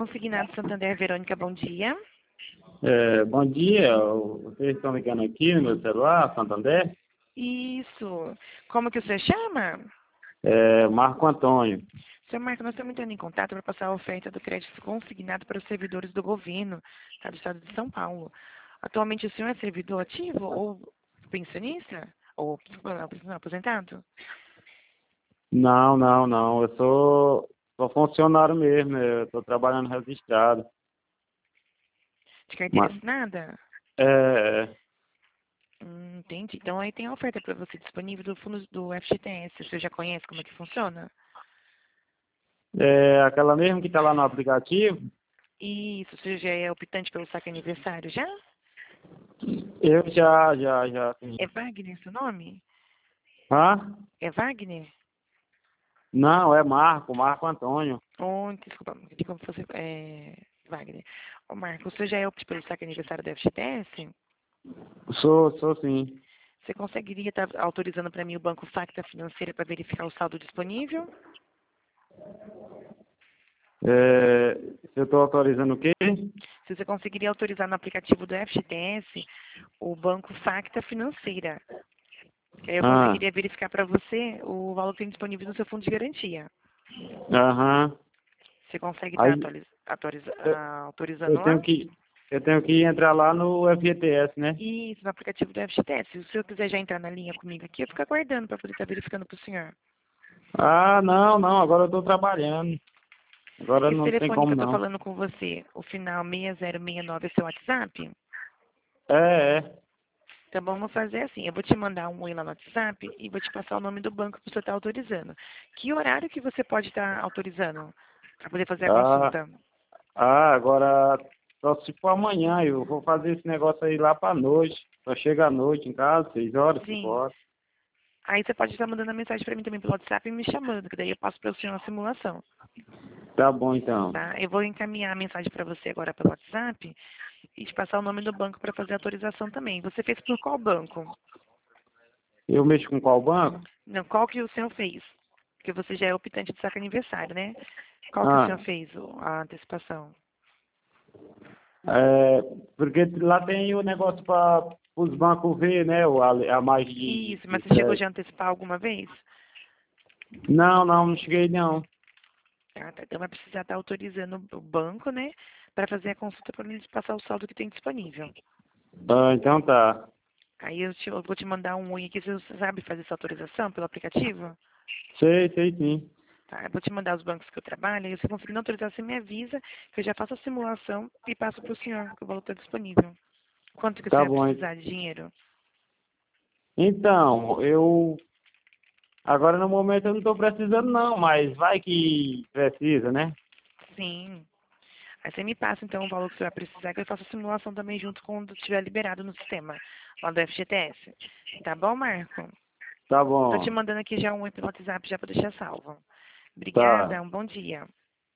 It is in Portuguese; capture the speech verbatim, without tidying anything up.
Consignado Santander, Verônica, bom dia. É, bom dia, vocês estão ligando aqui no meu celular, Santander? Isso. Como que você chama? É, Marco Antônio. Seu Marco, nós estamos entrando em contato para passar a oferta do crédito consignado para os servidores do governo, tá, do estado de São Paulo. Atualmente o senhor é servidor ativo ou pensionista? Ou não, aposentado? Não, não, não, eu sou, sou funcionário mesmo, eu estou trabalhando registrado. De carteira Mas, assinada? é, Hum, entendi. Então aí tem a oferta para você disponível do fundo do F G T S. O senhor já conhece como é que funciona? é aquela mesmo que está lá no aplicativo, Isso, o senhor já é optante pelo saque aniversário já? eu já, já, já, sim. É Wagner seu nome? Hã? É Wagner? Não, é Marco, Marco Antônio. Oh, desculpa, de como você. É, Wagner. Ô, Marco, o senhor já é optante pelo saque aniversário do F G T S? Sou, sou sim. Você conseguiria estar autorizando para mim o Banco Facta Financeira para verificar o saldo disponível? É, eu estou autorizando o quê? Se você conseguiria autorizar no aplicativo do F G T S o Banco Facta Financeira. Que aí eu Ah, conseguiria verificar para você o valor que tem disponível no seu fundo de garantia. aham. Você consegue estar Aí atualiz, atualiza, eu, ah, autorizando eu lá? tenho que, eu tenho que entrar lá no F G T S, né? Isso, no aplicativo do F G T S. Se o senhor quiser já entrar na linha comigo aqui, eu fico aguardando para poder estar verificando para o senhor. Ah, não, não, agora eu tô trabalhando. Agora Esse não tem telefone que como eu estou não. falando com você, o final seis zero seis nove é seu WhatsApp? É, é. Então vamos fazer assim, eu vou te mandar um oi lá no WhatsApp e vou te passar o nome do banco que você está autorizando. Que horário que você pode estar autorizando para poder fazer a Ah, consulta? ah, agora só se for amanhã, eu vou fazer esse negócio aí lá pra noite. Só chega à noite em casa, seis horas, cinco Sim. horas. Aí você pode estar mandando a mensagem para mim também pelo WhatsApp e me chamando, que daí eu passo para o senhor a simulação, Tá bom então. tá? Eu vou encaminhar a mensagem para você agora pelo WhatsApp e te passar o nome do banco para fazer a autorização também. Você fez por qual banco? Eu mexo com qual banco? Não, qual que o senhor fez? Porque você já é optante de saque aniversário, né? Qual que o senhor Ah, fez o- a antecipação? é, porque lá tem o negócio para os bancos ver, né? O, a, a mais de, Isso, de mas você chegou já a crédito. antecipar alguma vez? Não, não, não cheguei não. Ah, tá. Então vai precisar estar autorizando o banco, né? Para fazer a consulta para eles passar o saldo que tem disponível. Ah, então tá. Aí eu, te- eu vou te mandar um oi aqui, você sabe fazer essa autorização pelo aplicativo? Sei, sei sim. Tá, eu vou te mandar os bancos que eu trabalho, e se você conseguir autorizar, você me avisa, que eu já faço a simulação e passo para o senhor, que o valor está disponível. Quanto que você Tá vai bom. precisar de dinheiro? Então, eu agora no momento eu não estou precisando não, mas vai que precisa, né? Sim. Aí você me passa, então, o valor que você vai precisar, que eu faço a simulação também junto quando estiver liberado no sistema, lá do F G T S. Tá bom, Marco? Tá Tô te bom. mandando aqui já um oi pelo WhatsApp já para deixar salvo. Tá. Obrigada, um bom dia.